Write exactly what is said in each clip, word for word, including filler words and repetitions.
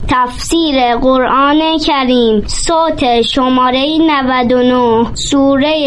تفسیر قرآن کریم صوت شماره نود و نه سوره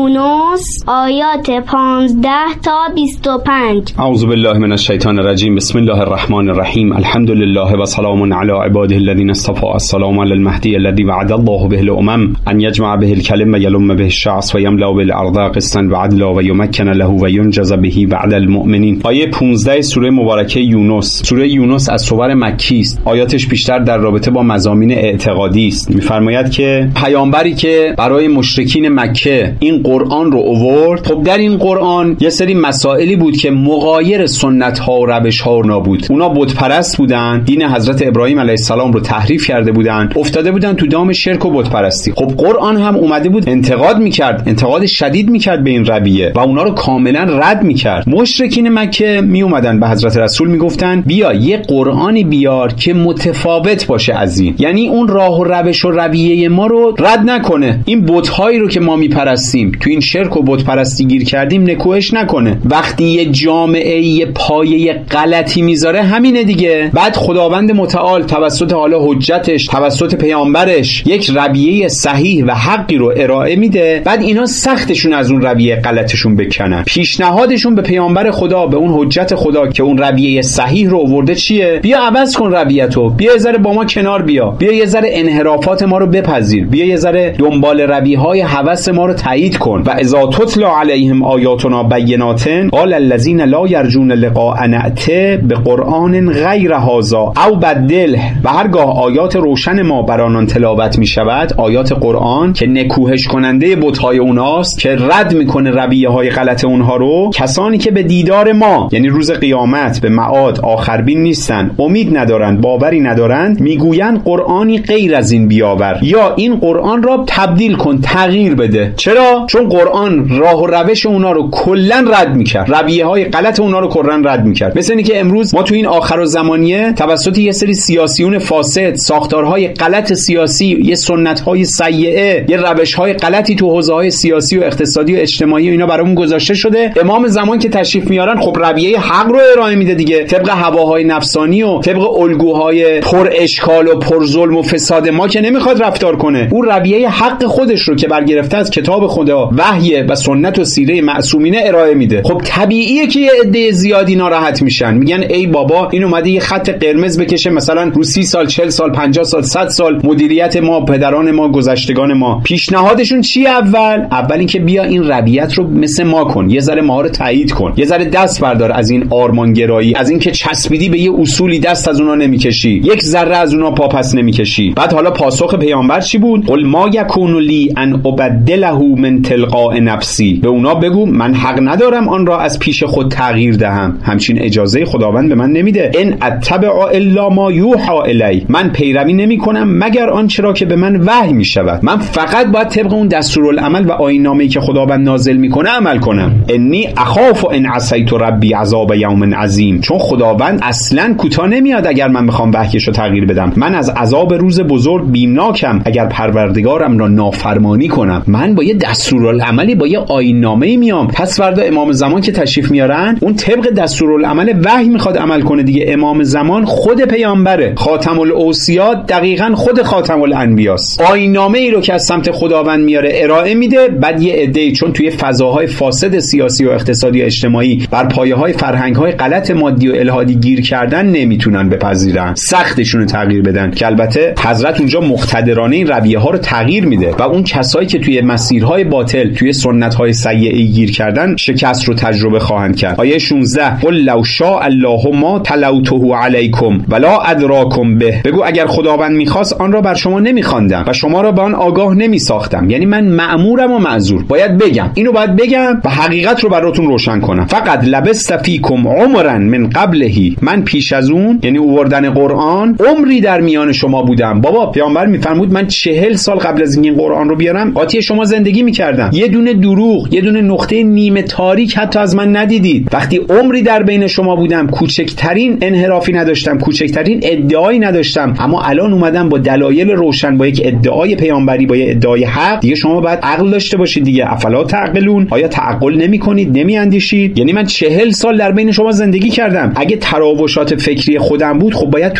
یونس آیات پانزده تا بیست و پنج. اعوذ بالله من الشیطان الرجیم. بسم الله الرحمن الرحیم. الحمد لله و سلام علی عباده الذین اصطفى. السلام علی المهدی الذی وعد الله به الامم ان یجمع به الکلم و یلم به الشعث و یملا بالارض قسطا و عدلا و یمکن له و ینجز به بعد المؤمنین. آیه پانزده سوره مبارکه یونس. سوره یونس از سور مکی است. آیاتش بیشتر در رابطه با مضامین اعتقادی است. می‌فرماید که پیامبری که برای مشرکین مکه این قرآن رو آورد، خب در این قرآن یه سری مسائلی بود که مغایر سنت ها و روش ها نبود. اونا بت پرست بودن، دین حضرت ابراهیم علیه السلام رو تحریف کرده بودن، افتاده بودن تو دام شرک و بت پرستی. خب قرآن هم اومده بود انتقاد میکرد، انتقاد شدید میکرد به این رویه و اونا رو کاملا رد میکرد. مشرکین مکه می اومدن به حضرت رسول میگفتن بیا یه قرآنی بیار که متفاوت باشه از این، یعنی اون راه و روش و رویه ما رو رد نکنه، این بت‌هایی رو که ما میپرستیم تو این شرک و بت پرستی گیر کردیم نکوهش نکنه. وقتی یه جامعه یه پایه غلطی میذاره همینه دیگه، بعد خداوند متعال توسط حالا حجتش توسط پیامبرش یک رویه صحیح و حقی رو ارائه میده، بعد اینا سختشون از اون رویه غلطشون بکنن. پیشنهادشون به پیامبر خدا، به اون حجت خدا که اون رویه صحیح رو آورده چیه؟ بیا عوض کن رویتو، بیا یه ذره با ما کنار بیا، بیا یه ذره انحرافات ما رو بپذیر، بیا یه ذره دنبال رویهای هوس ما رو تایید کن. و اذا تتلا علیهم آیاتنا بینات قال الذین لا یرجون لقاء نأتی بقرآن غیر هذا او بدله. و هرگاه آیات روشن ما بر آنان تلاوت می شود، آیات قرآن که نکوهش کننده بت‌های اوناست، که رد میکنه رویه های غلط اونها رو، کسانی که به دیدار ما یعنی روز قیامت به معاد آخربین نیستن، امید ندارند، باوری ندارند، میگویند قرآنی غیر از این بیاور یا این قرآن را تبدیل کن، تغییر بده. چرا؟ چون قرآن راه و روش اونا رو کلا رد میکرد، رویه های غلط اونا رو کلا رد میکرد. مثل اینکه که امروز ما تو این آخر الزمانیه توسط یه سری سیاسیون فاسد، ساختارهای غلط سیاسی، یه سنت‌های سیئه، یه روش‌های غلطی تو حوزه‌های سیاسی و اقتصادی و اجتماعی و اینا برامون گذاشته شده. امام زمان که تشریف میارن خب رویه حق رو ارائه میده دیگه، طبق هواهای نفسانی و طبق الگوهای پر اشکال و پر ظلم و فساد ما که نمیخواد رفتار کنه. اون رویه حق خودش رو که برگرفته از کتاب خدا، وحی و سنت و سیره معصومینه ارائه میده. خب طبیعیه که یه عده زیادی ناراحت میشن، میگن ای بابا این اومده یه خط قرمز بکشه مثلا رو سی سال، چهل سال، پنجاه سال، صد سال مدیریت ما، پدران ما، گذشتگان ما. پیشنهادشون چی؟ اول اول این که بیا این رویت رو مثل ما کن، یه ذره ما رو تایید کن، یه ذره دست بردار از این آرمانگرایی، از این که چسبیدی به یه اصولی دست از اونها نمیکشی، یک ذره از اونها پاپس نمیکشی. بعد حالا پاسخ پیامبر چی بود؟ قل ما یکون لی ان ابدله من تلقاء نفسی. به اونا بگو من حق ندارم آن را از پیش خود تغییر دهم، همچین اجازه خداوند به من نمیده. ان اتبع الا ما یوحى الی، من پیروی نمیکنم مگر آنچه را که به من وحی میشود، من فقط باید طبق اون دستورالعمل و آیین‌نامه‌ای که خداوند نازل میکنه عمل کنم. انی اخاف ان عصیت ربی عذاب یوم عظیم، چون خداوند اصلا کوتاه نمیاد اگر من بخوام وحیش رو تغییر بدم، من از عذاب روز بزرگ بیمناکم اگر پروردگارم را نافرمانی کنم. من با یه دستورالعملی، با یه آیین‌نامه‌ای میام. پس فردا امام زمان که تشریف میارن اون طبق دستورالعمل وحی میخواد عمل کنه دیگه. امام زمان خود پیامبره، خاتم الاوصیا دقیقاً خود خاتم الانبیاست. آیین‌نامه‌ای رو که از سمت خداوند میاره ارائه میده، بعد یه عده‌ای چون توی فضاهای فاسد سیاسی و اقتصادی و اجتماعی بر پایه‌های فرهنگ‌های غلط مادی و الهادی گیر کردن نمیتونن بپذیرن، سختشون رو تغییر بدن، که البته حضرت اونجا مقتدرانه این رویه‌ها رو تغییر میده و اون کسایی که توی مسیرهای باطل، توی سنت‌های سیئه گیر کردن شکست رو تجربه خواهند کرد. آیه شانزده قل لو شاء الله ما تلوته علیکم ولا ادراکم به، بگو اگر خداوند میخواست آن را بر شما نمیخواندم و شما را به آن آگاه نمیساختم. یعنی من مأمورم و معذور، باید بگم، اینو باید بگم و حقیقت رو براتون روشن کنم. فقط لبست فیکم عمرا من قبله، من پیش از اون یعنی آوردن قرآن عمری در میان شما بودم. بابا پیامبر میفرمود من چهل سال قبل از اینکه این قرآن رو بیارم قاطی شما زندگی میکردم، یه دونه دروغ، یه دونه نقطه نیمه تاریک حتی از من ندیدید. وقتی عمری در بین شما بودم، کوچکترین انحرافی نداشتم، کوچکترین ادعایی نداشتم، اما الان اومدم با دلایل روشن، با یک ادعای پیامبری، با یک ادعای حق. دیگه شما باید عقل داشته باشید دیگه. افلا تعقلون، آیا تعقل نمی‌کنید، نمی‌اندیشید؟ یعنی من چهل سال در بین شما زندگی کردم. اگه تراوشات فکری خودم بود خب باید توی این مدت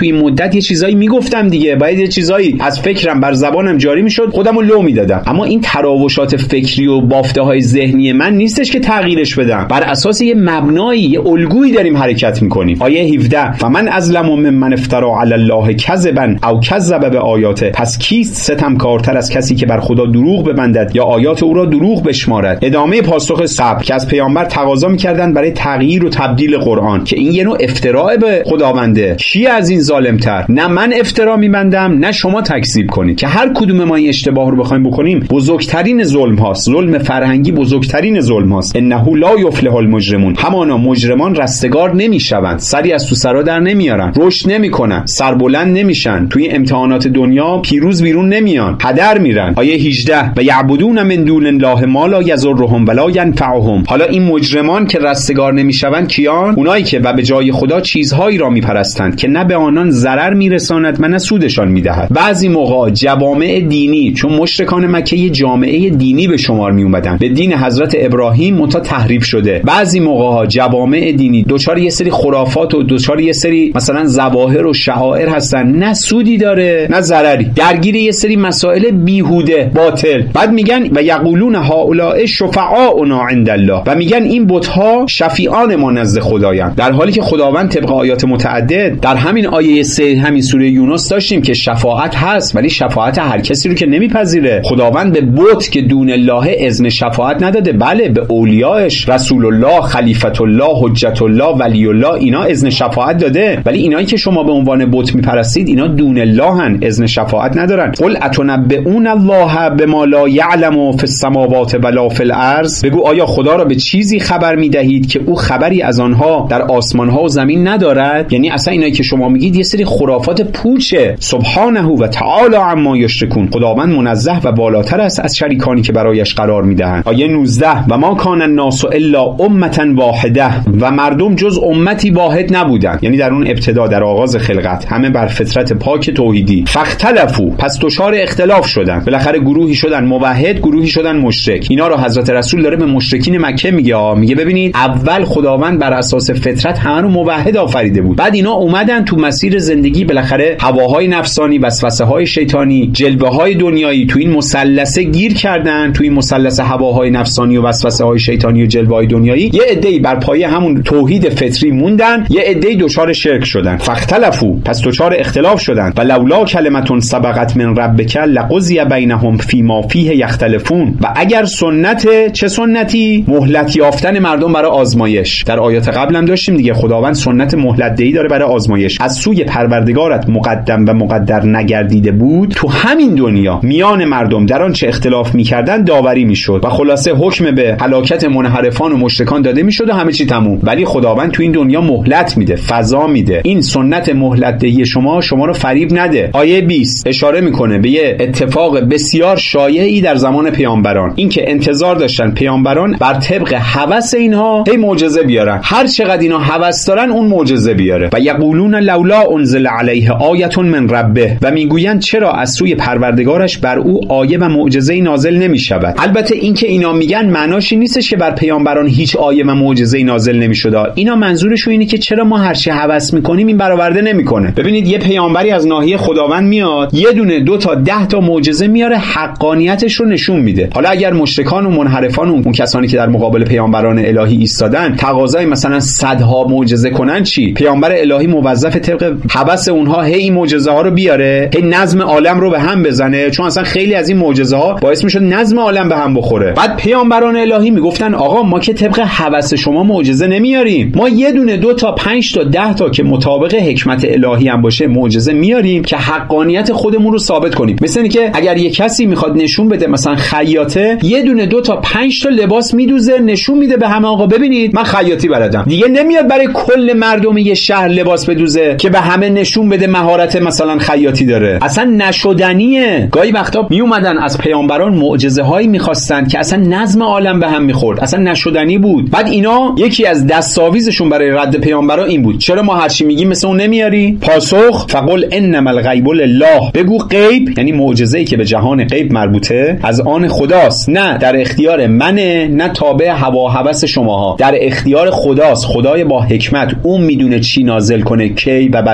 باید یه چیزایی میگفتم دیگه، باید یه چیزایی از فکرم بر زبانم جاری میشد، خودمو لو میدادم. اما این تراوشات فکری و بافته‌های ذهنی من نیستش که تغییرش بدم. بر اساس یه مبنایی، یه الگویی داریم حرکت میکنیم. آیه هفده فمن ازلم ممن افترا علی الله کذبا او کذب بآیاته، پس کیست ستمکارتر از کسی که بر خدا دروغ ببندد یا آیات او را دروغ بشمارد. ادامه پاسخ صبر که از پیامبر تقاضا میکردن برای تغییر و تبدیل قرآن که این یه نوع افتراء به خداونده. کی از این ظالمتر؟ نه من افترا میبندم نه شما تکذیب کنید، که هر کدوم ما این اشتباه رو بخوایم بکنیم بزرگترین ظلم هاست. ظلم فرهنگی بزرگترین ظلم هاست. انه لا یفلح المجرمون، همانا مجرمان رستگار نمیشوند، سری از تو سرا در نمیارن، رشد نمیکنن، سربلند نمیشن، توی امتحانات دنیا پیروز بیرون نمیان، هدر میرن. آیه هجده و یعبدون من دون الله ما لا یضرهم ولا ینفعهم. حالا این مجرمان که رستگار نمیشوند کیان؟ اونایی که و به جای خدا چیزهایی را میپرستند که نه به آنان ضرر میرساند و نه سودشان میدهد. بعضی موقع جوامع دینی، چون مشرکان مکه یه جامعه دینی به شمار می اومدن، به دین حضرت ابراهیم متا تحریف شده، بعضی موقع جوامع دینی دوچار یه سری خرافات و دوچار یه سری مثلا ظواهر و شعائر هستن، نه سودی داره نه ضرری، درگیر یه سری مسائل بیهوده باطل. بعد میگن و یقولون هؤلاء شفعاؤنا عند الله، و میگن این بت‌ها شفیعان ما نزد خدایند، در حالی که خداوند طبق آیات متعدد در همین آیه سه همین سوره یونس داشتیم که شفاعت هست، ولی شفاعت هر کسی رو که نمیپذیره. خداوند به بت که دون الله اذن شفاعت نداده، بله به اولیاءش رسول الله، خلیفت الله، حجت الله، ولی الله اینا اذن شفاعت داده، ولی اینایی که شما به عنوان بت میپرستید اینا دون الله هن، اذن شفاعت ندارن. قل اتنبئون الله بما لا یعلم فی السماوات ولا فی الارض، بگو آیا خدا را به چیزی خبر میدهید که او خبری از آنها در آسمان ها و زمین ندارد؟ یعنی اصلا اینایی که شما میگید یه سری خرافات پوچه. سبحانه و تعالی عما یشرکون، خداوند منزه و بالاتر است از شریکانی که برایش قرار میدهند. آیه نوزده و ما کان الناس الا امه واحده، و مردم جز امتی واحد نبودند، یعنی در اون ابتدا در آغاز خلقت همه بر فطرت پاک توحیدی. فاختلفوا، پس دچار اختلاف شدن، بالاخره گروهی شدن موحد، گروهی شدن مشرک. اینا رو حضرت رسول داره به مشرکین مکه میگه، میگه ببینید اول خداوند بر اساس فطرت همه رو موحد آفریده بود، بعد اینا اومدن تو مسیر زندگی بالاخره هواهای نفسانی، وسوسه‌های شیطانی، جلوه‌های دنیایی تو این مثلثه گیر کردن، تو این مثلث هواهای نفسانی و وسوسه‌های شیطانی و جلوه‌های دنیایی. یه عده‌ای بر پایه همون توحید فطری موندن، یه عده‌ای دچار شرک شدن. فاختلفوا، پس دچار اختلاف شدن. و لولا کلمتون سبقت من ربک لقضی بینهم فیما فیه یختلفون، و اگر سنت، چه سنتی؟ مهلت یافتن مردم برای آزمایش. در آیات قبل هم داشتیم دیگه، خداوند سنت مهلت دهی داره برای آزمایش. از سوی پروردگارت مقدم و مقدر نگردیده بود، تو همین دنیا میان مردم در آن چه اختلاف میکردن داوری میشد و خلاصه حکم به هلاکت منحرفان و مشرکان داده میشد و همه چی تموم. ولی خداوند تو این دنیا مهلت میده، فضا میده. این سنت مهلت دهی شما شما رو فریب نده. آیه بیست اشاره میکنه به یه اتفاق بسیار شایعی در زمان پیامبران، این که انتظار داشتن پیامبران بر طبق هوس اینها هی معجزه بیارن، هر چقدر اینا هوس دارن اون معجزه بیاره. و یقولون لولا انزل علیه آیه من ربه، و میگویند چرا از سوی پروردگارش بر او آیه و معجزه نازل نمیشود. البته این که اینا میگن معناش این نیستش که بر پیامبران هیچ آیه و معجزه نازل نمیشد. اینا منظورشون اینه که چرا ما هر چی هوس میکنیم این برآورده نمیکنه. ببینید یه پیامبری از ناحیه خداوند میاد، یه دونه دو تا ده تا معجزه میاره، حقانیتش رو نشون میده. حالا اگر مشرکان و منحرفان و اون کسانی که در مقابل پیامبران الهی ایستادن تقاضای مثلا صدها معجزه کنن، چی؟ پیامبر الهی موظف طبق هوس اونها هی معجزه ها رو بیاره، هی نظم عالم رو به هم بزنه، چون اصلا خیلی از این معجزه ها باعث میشد نظم عالم به هم بخوره. بعد پیامبران الهی میگفتن آقا ما که طبق هوس شما معجزه نمیاریم، ما یه دونه دو تا پنج تا ده تا که مطابق حکمت الهی هم باشه معجزه میاریم که حقانیت خودمون رو ثابت کنیم. مثلا اینکه اگر یه کسی میخواد نشون بده مثلا خیاطه، یه دونه دو تا پنج تا لباس میدوزه نشون میده به همه آقا ببینید من خیاطی بلدم. دیگه نمیاد برای کل مردم یه شهر لباس بدوزه که به همه نشون بده مهارت مثلا خیاطی داره. اصلا نشدنیه. گاهی وقتا می اومدن از پیامبران معجزه هایی میخواستن که اصلا نظم عالم به هم میخورد، اصلا نشدنی بود. بعد اینا یکی از دستاویزشون برای رد پیامبران این بود چرا ما هر چی میگیم مثل اون نمیاری؟ پاسخ فقل انما الغیب لله، بگو غیب یعنی معجزه‌ای که به جهان غیب مربوطه از آن خداست، نه در اختیار منه نه تابع هوا و هوس شماها، در اختیار خداست. خدای با حکمت اون میدونه چی نازل کنه کی و برای کی.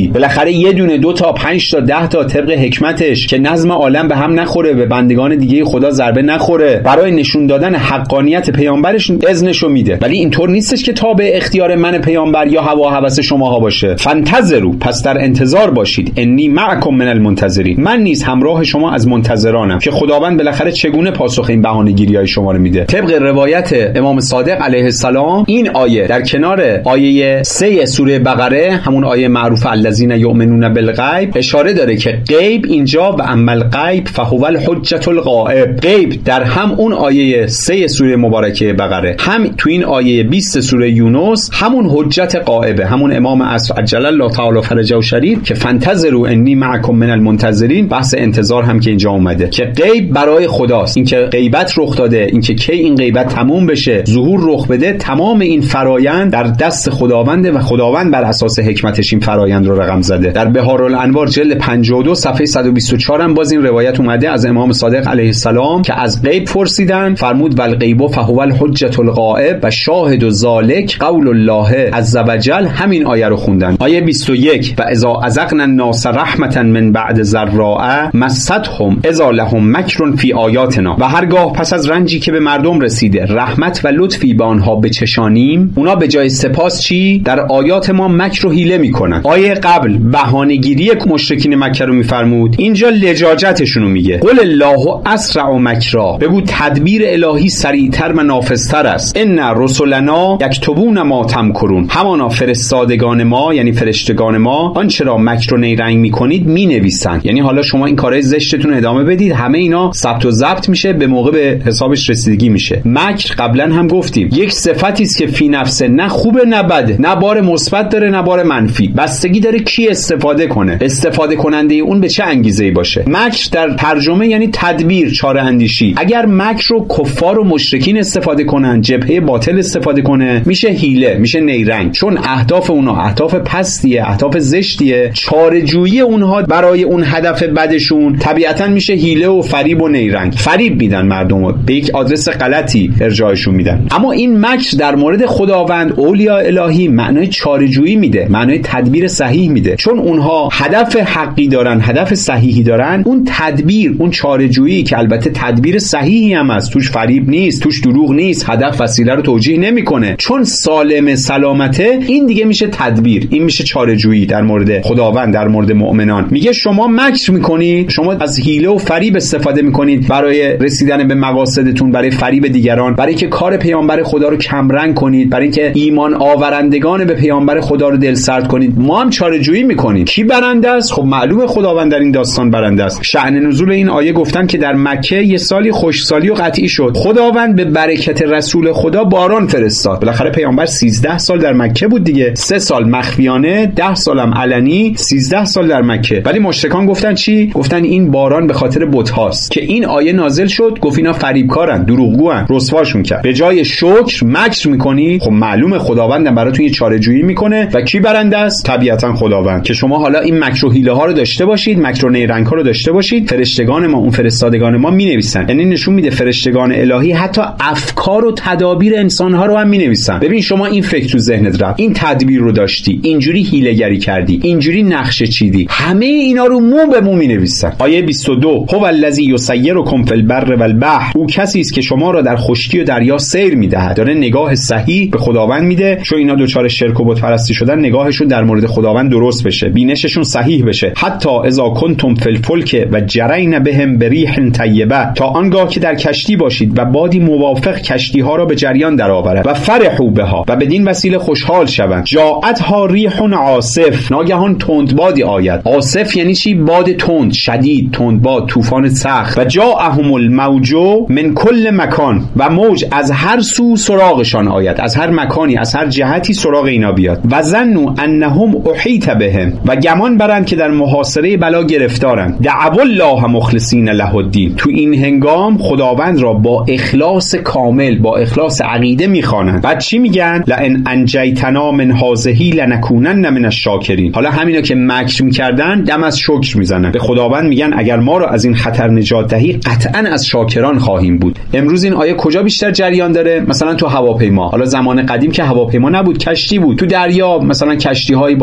چی؟ بالاخره یه دونه دو تا پنج تا ده تا طبق حکمتش که نظم عالم به هم نخوره، به بندگان دیگه خدا ضربه نخوره، برای نشون دادن حقانیت پیامبرش اذنشو میده. ولی اینطور نیستش که تابع اختیار من پیامبر یا هوا هوس شماها باشه. فانتظروا، پس در انتظار باشید. انی معکم من المنتظرین، من نیز همراه شما از منتظرانم که خداوند بالاخره چگونه پاسخ این بهانه‌گیری‌های شما رو میده. طبق روایت امام صادق علیه السلام این آیه در کنار آیه سه سوره بقره، همون آیه معروف الذین یؤمنون بالغیب، اشاره داره که غیب اینجا و اما الغیب فهو الحجة الغائب. غیب در هم اون آیه سه سوره مبارکه بقره، هم تو این آیه بیست سوره یونس همون حجت غائبه، همون امام عصر عجل الله تعالی فرجه و شریف که فانتظروا انی معکم من المنتظرین. بحث انتظار هم که اینجا اومده که غیب برای خداست، این که غیبت رخ داده، این که کی این غیبت تموم بشه، ظهور رخ بده، تمام این فرایند در دست خداونده و خداوند بر اساس حکمتش این فرایند رو رقم زده. در بهارالانوار جلد پنجاه و دو صفحه صد و بیست و چهار هم باز این روایت اومده از امام صادق علیه السلام که از غیب پرسیدن، فرمود والغیب فهو الحجة الغائب و شاهد ذلک قول الله عز وجل. همین آیه رو خوندن. آیه بیست و یک و اذا اذقنا الناس رحمتا من بعد ضراء مستهم اذا لهم مکر فی آیاتنا، و هرگاه پس از رنجی که به مردم رسیده رحمت و لطفی به آنها بچشانیم، اونا به جای سپاس چی؟ در آیات ما مکر و حیله میکنن. آیه قبل بهانه‌گیری مشرکین مکه رو میفرمود، اینجا لجاجتشون رو میگه. قل الله اسرع مکرا، بگو تدبیر الهی سریعتر و نافذتر است. ان رسلنا یکتبون ما تمکرون، همانا فرستادگان ما یعنی فرشتگان ما آنچه را مکر و نیرنگ میکنید مینویسن. یعنی حالا شما این کارهای زشتتون ادامه بدید، همه اینا ثبت و ضبط میشه، به موقع به حسابش رسیدگی میشه. مکر قبلا هم گفتیم یک صفتی است که فی نفسه نه خوبه نه بده، نه بار مثبت داره نه بار منفی، بستگی داره کی استفاده کنه، استفاده کننده اون به چه انگیزه‌ای باشه. مکر در ترجمه یعنی تدبیر، چاره اندیشی. اگر مکر رو کفار و مشرکین استفاده کنن، جبهه باطل استفاده کنه، میشه حیله، میشه نیرنگ، چون اهداف اونها اهداف پستیه، اهداف زشتیه. چاره‌جویی اونها برای اون هدف بدشون طبیعتاً میشه حیله و فریب و نیرنگ. فریب میدن مردم رو، به یک آدرس غلطی ارجاعشون میدن. اما این مکر در مورد خداوند، اولیاء الهی، معنای چاره‌جویی میده، معنای تدبیر صحیح میده، چون اونها هدف حقی دارن، هدف صحیحی دارن. اون تدبیر، اون چاره‌جویی که البته تدبیر صحیحی هم است، توش فریب نیست، توش دروغ نیست، هدف وسیله رو توجیه نمیکنه، چون سالم سلامته، این دیگه میشه تدبیر، این میشه چاره‌جویی در مورد خداوند، در مورد مؤمنان. میگه شما مکر میکنید، شما از حیله و فریب استفاده میکنید برای رسیدن به مقاصدتون، برای فریب دیگران، برای که کار پیامبر خدا رو کمرنگ کنید، برای که ایمان آورندگان به پیامبر خدا رو دلسرد کنید. ما هم چاره‌جویی میکنیم. کی برنده است؟ خب معلومه خداوند در این داستان برنده است. شأن نزول این آیه گفتن که در مکه یه سالی خوشسالی و قطعی شد. خداوند به برکت رسول خدا باران فرستاد. بالاخره پیامبر سیزده سال در مکه بود دیگه، سه سال مخفیانه، ده سالم علنی، سیزده سال در مکه. ولی مشرکان گفتن چی؟ گفتن این باران به خاطر بت هاست. که این آیه نازل شد، گفت اینا فریبکارن، دروغگوان، رسواشون کرد. به جای شکر مکر میکنی. خب معلومه خداوند براتون یه چاره‌جویی میکنه و کی برنده است؟ طبیعتا خداوند. که شما حالا این مکر و حیله ها رو داشته باشید، مکر و نیرنگ ها رو داشته باشید. فرشتگان ما، اون فرستادگان ما مینویسن. یعنی نشون میده فرشتگان الهی حتی افکار و تدابیر انسان ها رو هم مینویسن. ببین شما این فکر تو ذهنت رفت، این تدبیر رو داشتی، اینجوری حیله‌گری کردی، اینجوری نقشه چیدی، همه اینا رو مو به مو مینویسن. آیه بیست و دو هو الذی یسیرکم فی البر والبحر، او کسی است که شما را در خشکی و دریا سیر میدهد. داره نگاه صحیح به خداوند میده، چون اینا دوچار شرک و بت پرستی شدن، نگاهشون در مورد خداوند درست بشه، بینششون صحیح بشه. حتی اذا کنتم فی الفلک و جرین بهم بریح طیبه، تا آنگاه که در کشتی باشید و بادی موافق کشتی ها را به جریان درآورد، و فرحوا بها، و بدین وسیله خوشحال شوند. جاءتها ریح عاصف، ناگهان تند بادی آید. عاصف یعنی چی؟ باد تند، شدید، تند باد، طوفان سخت. و جاءهم الموج من کل مکان، و موج از هر سو سراغشان آید، از هر مکانی، از هر جهتی سراغ اینا بیاد. و ظنوا انهم احیط بهم، و گمان برند که در محاصره بلا گرفتارند. دعوا الله مخلصین له الدین، تو این هنگام خداوند را با اخلاص کامل، با اخلاص عقیده میخوانند. بعد چی میگن؟ لئن انجیتنا من هذه لنکونن من الشاکرین. حالا همینا که مکر میکردن دم از شکر میزنن، به خداوند میگن اگر ما را از این خطر نجات دهی قطعا از شاکران خواهیم بود. امروز این آیه کجا بیشتر جریان داره؟ مثلا تو هواپیما. حالا زمان قدیم که هواپیما نبود، کشتی بود. تو دریا مثلا کشتی‌هایی با سبک و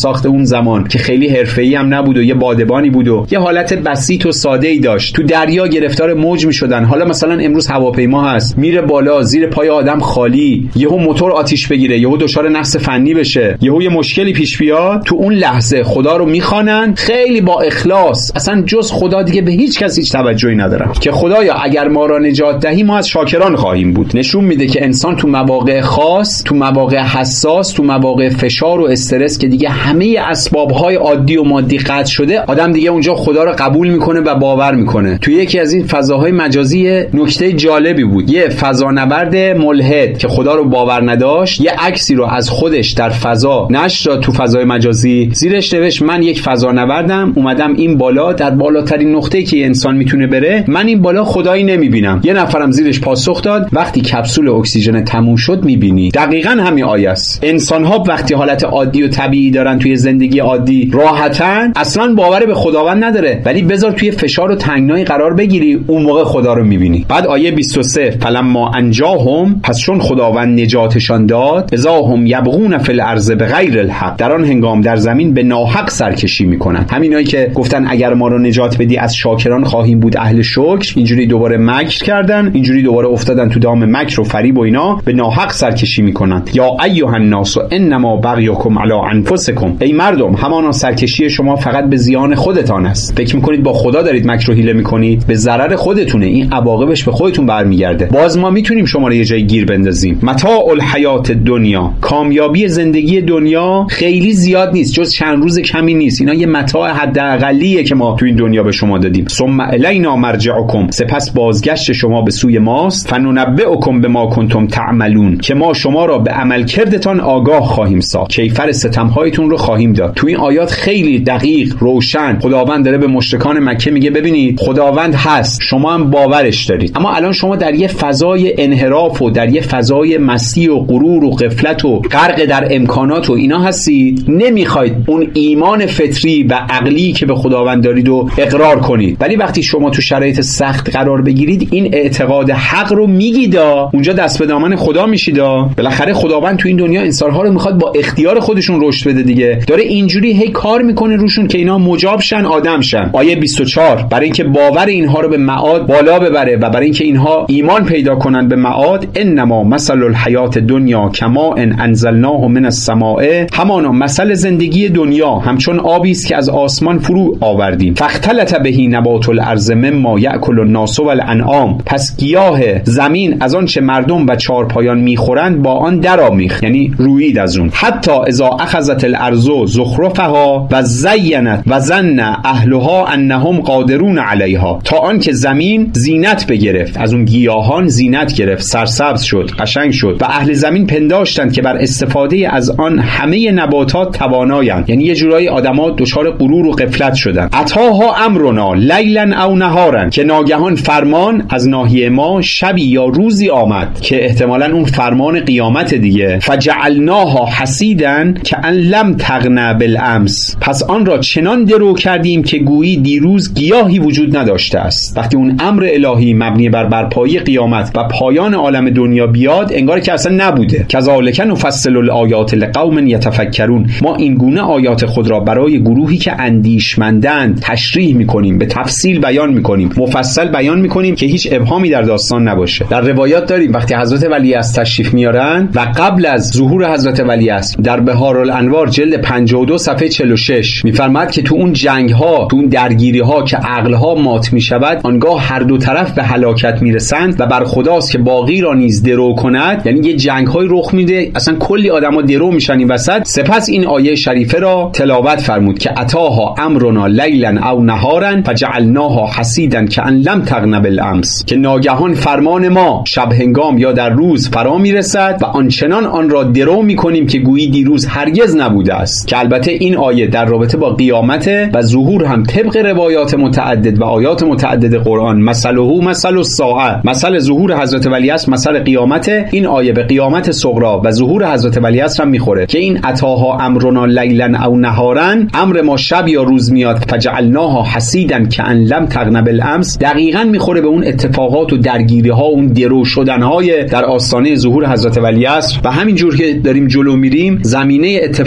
ساخت اون زمان که خیلی حرفه‌ای هم نبود و یه بادبانی بود و یه حالت بسیط و ساده‌ای داشت. تو دریا گرفتار موج می‌شدن. حالا مثلا امروز هواپیما هست، میره بالا، زیر پای آدم خالی، یهو موتور آتیش بگیره، یهو دچار نقص فنی بشه، یهو یه مشکلی پیش بیاد، تو اون لحظه خدا رو میخوانن خیلی با اخلاص، اصلا جز خدا دیگه به هیچ کس هیچ توجهی ندارن که خدایا اگر ما را نجات دهی ما از شاکران خواهیم بود. نشون میده که انسان تو مواقع خاص، تو مواقع حساس، تو مواقع فشار و استرس که دیگه همه اسبابهای عادی و مادی قطع شده، آدم دیگه اونجا خدا رو قبول میکنه و باور میکنه. تو یکی از این فضاهای مجازی نکته جالبی بود، یه فضانورد ملحد که خدا رو باور نداشت یه عکسی رو از خودش در فضا نشر داد تو فضای مجازی، زیرش نوشت من یک فضانوردم، اومدم این بالا، در بالاترین نقطه‌ای که انسان میتونه بره، من این بالا خدایی نمیبینم. یه نفرم زیرش پاسخ داد وقتی کپسول اکسیژن تموم شد میبینی. دقیقاً همین آیه است. انسان‌ها وقتی حالت عادی و طبیعی دارن توی زندگی عادی راحتن، اصلاً باور به خداوند نداره، ولی بذار توی فشار و تنگنایی قرار بگیری، اون موقع خدا رو میبینی. بعد آیه بیست و سه فلما انجاهم، پس چون خداوند نجاتشان داد، اذا هم یبغون فی الارض بغیر الحق، در آن هنگام در زمین به ناحق سرکشی میکنن. همینایی که گفتن اگر ما رو نجات بدی از شاکران خواهیم بود، اهل شکر، اینجوری دوباره مکر کردن، اینجوری دوباره افتادن تو دام مکر و فریب و اینا، به ناحق سرکشی میکنن. یا ایها الناس انما بغیکم علی انفسکم، ای مردم همانا سرکشی شما فقط به زیان خودتان است. فکر میکنید با خدا دارید مکر و حیله میکنید، به ضرر خودتونه، این عواقبش به خودتون برمیگرده. باز ما میتونیم شما رو یه جای گیر بندازیم. متاع الحیات دنیا، کامیابی زندگی دنیا خیلی زیاد نیست، جز چند روز کمی نیست. اینا یه متاع حداقلیه که ما تو این دنیا به شما دادیم. ثم الینا مرجعکم، سپس بازگشت شما به سوی ماست. فننبئکم بما کنتم تعملون، که ما شما را به عمل کردتان آگاه خواهیم ساخت، کیفر ستمهایتون رو خواهیم داد. تو این آیات خیلی دقیق روشن خداوند داره به مشرکان مکه میگه ببینید خداوند هست، شما هم باورش دارید، اما الان شما در یه فضای انحراف و در یه فضای مسیح و غرور و غفلت و غرق در امکانات و اینا هستید، نمیخواید اون ایمان فطری و عقلی که به خداوند دارید و اقرار کنید. ولی وقتی شما تو شرایط سخت قرار بگیرید، این اعتقاد حق رو میگیدا، اونجا دست به دامن خدا میشیدا. بالاخره خداوند تو این دنیا انسان‌ها رو میخواد با اختیار خودشون رشد بده دیگه، داره اینجوری هی کار میکنه روشون که اینا مجاب شن، آدم شن. آیه بیست و چهار برای اینکه باور اینها رو به معاد بالا ببره و برای اینکه اینها ایمان پیدا کنن به معاد، انما مثل الحیات دنیا کما ان انزلناه من السماء، همانا مثل زندگی دنیا همچون آبی است که از آسمان فرو آوردیم. فاختلط به نبات الارض مما یاکل الناس والانعام، پس گیاه زمین از آن چه مردم و چارپایان میخورند با آن درآمیخت، یعنی رویید از اون. حتی اذا اخذت الارض زخرفها و زینت و ظن اهلها انهم قادرون علیها، تا آن که زمین زینت بگرفت، از اون گیاهان زینت گرفت، سرسبز شد، قشنگ شد و اهل زمین پنداشتند که بر استفاده از آن همه نباتات توانایند، یعنی یه جورایی آدما دچار غرور و غفلت شدن. اتاها امرنا لیلا او نهارا، که ناگهان فرمان از ناحیه ما شبی یا روزی آمد که احتمالاً اون فرمان قیامت دیگه. فجعلناها حسیدا کأن لم تغن بالامس، پس آن را چنان درو کردیم که گویی دیروز گیاهی وجود نداشته است. وقتی اون امر الهی مبنی بر برپایی قیامت و پایان عالم دنیا بیاد، انگار که اصلا نبوده. کذالک نفصل الآیات لقوم یتفکرون، ما این گونه آیات خود را برای گروهی که اندیشمندند تشریح میکنیم، به تفصیل بیان میکنیم، مفصل بیان میکنیم که هیچ ابهامی در داستان نباشه. در روایات داریم وقتی حضرت ولیعصر تشریف میارن و قبل از ظهور حضرت ولیعصر در بهارالانوار جلد پنجاه و دو صفحه چهل و شش میفرماد که تو اون جنگ ها، تو اون درگیری ها که عقل ها مات میشود، آنگاه هر دو طرف به هلاکت میرسند و بر خداست که باقی را نیز درو کند. یعنی یه جنگ های رخ میده، اصلا کلی آدما درو میشن این وسط. سپس این آیه شریفه را تلاوت فرمود که اتاها امرنا لیلا او نهارا فجعلناها حسیدا کأن لم تغن بالامس، که ناگهان فرمان ما شب هنگام یا در روز فرا میرسد و آنچنان آن را درو میکنیم که گویی دیروز هرگز نبوده است. که البته این آیه در رابطه با قیامت و ظهور هم طبق روایات متعدد و آیات متعدد قرآن، مثله مثل الساعه، مثل ظهور حضرت ولیعصر مثل قیامت. این آیه به قیامت صغری و ظهور حضرت ولیعصر هم میخوره که این اتاها امرنا لیلا او نهارا، امر ما شب یا روز میاد، فجعلناها حسیدا کأن لم تغن بالامس، دقیقاً میخوره به اون اتفاقات و درگیری ها و اون درو شدن های در آستانه ظهور حضرت ولیعصر. و همین جور که داریم جلو میریم، زمینه اتفاقات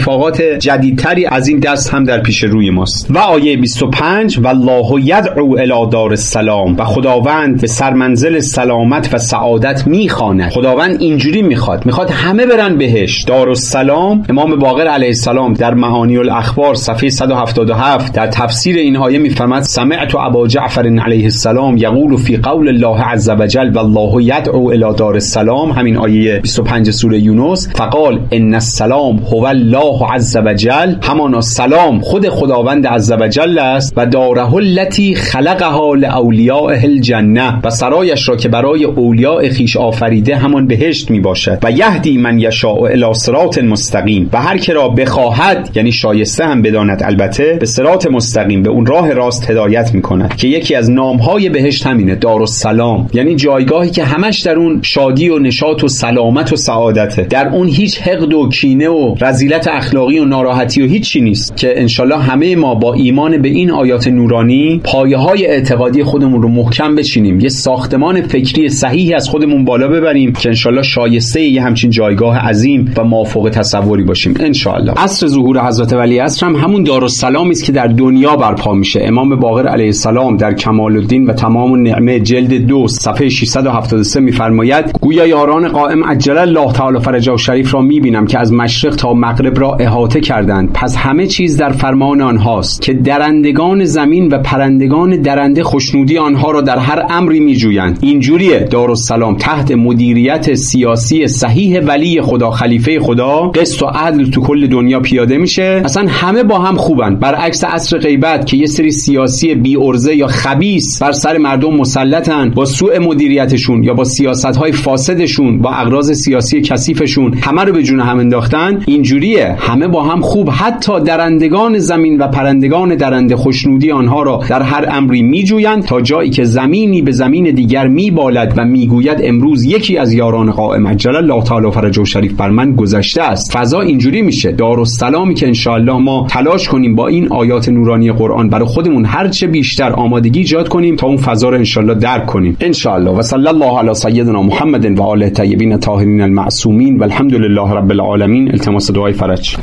جدیدتری از این دست هم در پیش روی ماست. و آیه بیست و پنج والله یدعو الی دار السلام، و خداوند به سرمنزل سلامت و سعادت میخواند. خداوند اینجوری میخواد، میخواد همه برن بهش. دارالسلام، امام باقر علیه السلام در معانی الاخبار صفحه صد و هفتاد و هفت در تفسیر این آیه میفرماد سمعت ابا جعفر علیه السلام یقول فی قول الله عز وجل والله یدعو الی دار السلام، همین آیه بیست و پنج سوره یونس، فقال ان السلام هو الله عز وجل، همانا سلام خود خداوند عز وجل است، و داره التي خلقها لاولیاء الجنه، و سرایش را که برای اولیاء خیش آفریده همان بهشت می باشد، و یهدی من یشاء الی صراط مستقیم، و هر که را بخواهد، یعنی شایسته هم بداند البته، به صراط مستقیم، به اون راه راست هدایت می کند، که یکی از نامهای بهشت همینه، دارالسلام، یعنی جایگاهی که همش در اون شادی و نشاط و سلامت و سعادته، در اون هیچ حقد و کینه و رذیلت اخلاقی و ناراحتی و هیچ چی نیست، که انشالله همه ما با ایمان به این آیات نورانی پایه های اعتقادی خودمون رو محکم بچینیم، یه ساختمان فکری صحیحی از خودمون بالا ببریم که انشالله شایسته یه همچین جایگاه عظیم و مافوق تصوری باشیم انشالله. عصر ظهور حضرت ولی عصر هم همون دارالسلامی است که در دنیا برپا میشه. امام باقر علیه السلام در کمال الدین و تمام النعمه جلد دو صفحه ششصد و هفتاد و سه میفرماید گویا یاران قائم عجل الله تعالی فرجه شریف را میبینم که از مشرق تا مغرب را احاطه کردند، پس همه چیز در فرمان آنهاست که درندگان زمین و پرندگان درنده خوشنودی آنها را در هر امری میجویند. اینجوریه دارالسلام تحت مدیریت سیاسی صحیح ولی خدا، خلیفه خدا، قسط و عدل تو کل دنیا پیاده میشه، اصلا همه با هم خوبن، برعکس عصر غیبت که یه سری سیاسی بی ارزه یا خبیث بر سر مردم مسلطن، با سوء مدیریتشون یا با سیاست‌های فاسدشون، با اغراض سیاسی کثیفشون همه رو به جون هم انداختن. اینجوریه همه با هم خوب، حتی درندگان زمین و پرندگان درنده خوشنودی آنها را در هر امری میجویند، تا جایی که زمینی به زمین دیگر میبالد و میگوید امروز یکی از یاران قائم عجل الله تعالی فرجه شریف بر من گذشته است. فضا اینجوری میشه. دارالسلامی که انشاءالله ما تلاش کنیم با این آیات نورانی قرآن برای خودمون هر چه بیشتر آمادگی ایجاد کنیم تا اون فضا رو انشاءالله درک کنیم انشاءالله. و صلی الله علی سیدنا محمد و آله الطیبین الطاهرین المعصومین و الحمد لله رب العالمین. التماس دعای فرج.